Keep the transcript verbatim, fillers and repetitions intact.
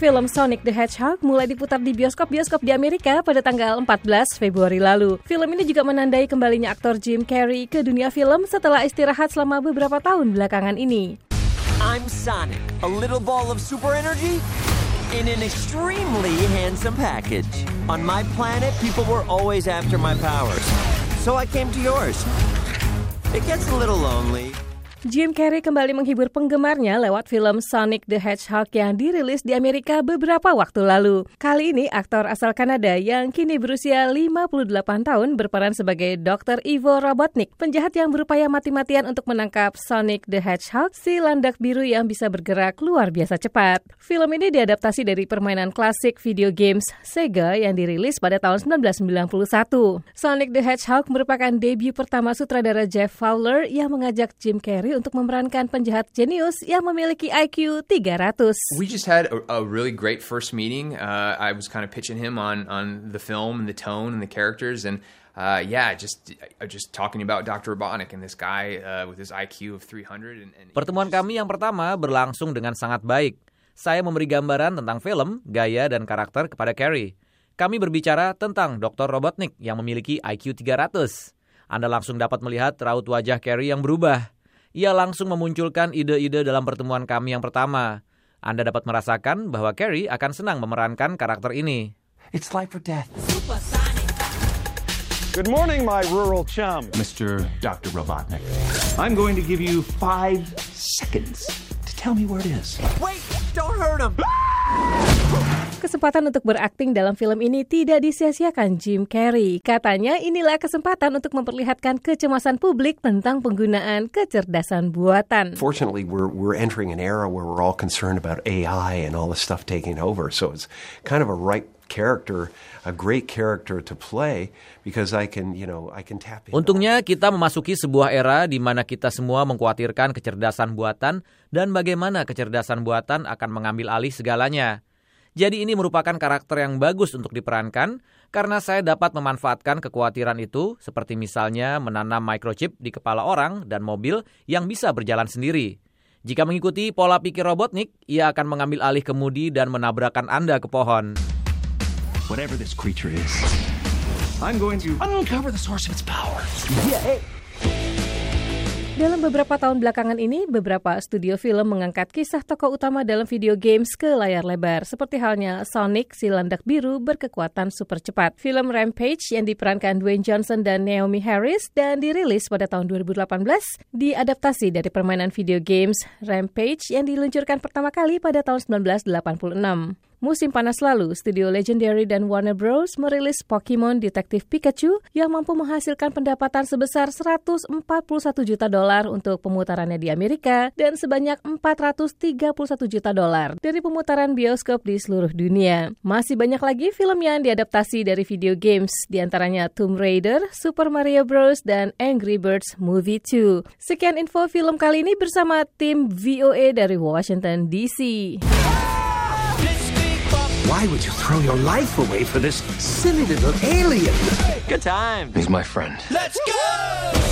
Film Sonic the Hedgehog mulai diputar di bioskop-bioskop di Amerika pada tanggal empat belas Februari lalu. Film ini juga menandai kembalinya aktor Jim Carrey ke dunia film setelah istirahat selama beberapa tahun belakangan ini. I'm Sonic, a little ball of super energy in an extremely handsome package. On my planet, people were always after my powers, so I came to yours. It gets a little lonely. Jim Carrey kembali menghibur penggemarnya lewat film Sonic the Hedgehog yang dirilis di Amerika beberapa waktu lalu. Kali ini aktor asal Kanada yang kini berusia lima puluh delapan tahun berperan sebagai dokter Ivo Robotnik, penjahat yang berupaya mati-matian untuk menangkap Sonic the Hedgehog, si landak biru yang bisa bergerak luar biasa cepat. Film ini diadaptasi dari permainan klasik video games Sega yang dirilis pada tahun sembilan belas sembilan puluh satu. Sonic the Hedgehog merupakan debut pertama sutradara Jeff Fowler yang mengajak Jim Carrey untuk memerankan penjahat jenius yang memiliki I Q tiga ratus. We just had a, a really great first meeting. Uh, I was kind of pitching him on on the film and the tone and the characters, and uh, yeah, just just talking about Doctor Robotnik and this guy uh, with his I Q of three hundred. And, and Pertemuan kami yang pertama berlangsung dengan sangat baik. Saya memberi gambaran tentang film, gaya dan karakter kepada Carrey. Kami berbicara tentang dokter Robotnik yang memiliki I Q tiga ratus. Anda langsung dapat melihat raut wajah Carrey yang berubah. Ia langsung memunculkan ide-ide dalam pertemuan kami yang pertama. Anda dapat merasakan bahwa Carrey akan senang memerankan karakter ini. It's life or death. Good morning, my rural chum. Mister Doctor Robotnik. I'm going to give you five seconds to tell me where it is. Wait, don't hurt him. Kesempatan untuk berakting dalam film ini tidak disia-siakan Jim Carrey. Katanya inilah kesempatan untuk memperlihatkan kecemasan publik tentang penggunaan kecerdasan buatan. Fortunately, we're we're entering an era where we're all concerned about A I and all the stuff taking over. So it's kind of a right character, a great character to play because I can, you know, I can tap in. Untungnya kita memasuki sebuah era di mana kita semua mengkhawatirkan kecerdasan buatan dan bagaimana kecerdasan buatan akan mengambil alih segalanya. Jadi ini merupakan karakter yang bagus untuk diperankan karena saya dapat memanfaatkan kekhawatiran itu seperti misalnya menanam microchip di kepala orang dan mobil yang bisa berjalan sendiri. Jika mengikuti pola pikir Robotnik, ia akan mengambil alih kemudi dan menabrakkan Anda ke pohon. Whatever this creature is, I'm going to uncover the source of its power. Yeah, hey. Dalam beberapa tahun belakangan ini, beberapa studio film mengangkat kisah tokoh utama dalam video games ke layar lebar, seperti halnya Sonic, si landak biru berkekuatan super cepat. Film Rampage yang diperankan Dwayne Johnson dan Naomi Harris dan dirilis pada tahun dua ribu delapan belas, diadaptasi dari permainan video games Rampage yang diluncurkan pertama kali pada tahun sembilan belas delapan puluh enam. Musim panas lalu, studio Legendary dan Warner Bros. Merilis Pokemon Detective Pikachu yang mampu menghasilkan pendapatan sebesar seratus empat puluh satu juta dolar untuk pemutarannya di Amerika dan sebanyak empat ratus tiga puluh satu juta dolar dari pemutaran bioskop di seluruh dunia. Masih banyak lagi film yang diadaptasi dari video games, diantaranya Tomb Raider, Super Mario Bros. Dan Angry Birds Movie dua. Sekian info film kali ini bersama tim V O A dari Washington D C. Why would you throw your life away for this silly little alien? Good time. He's my friend. Let's go!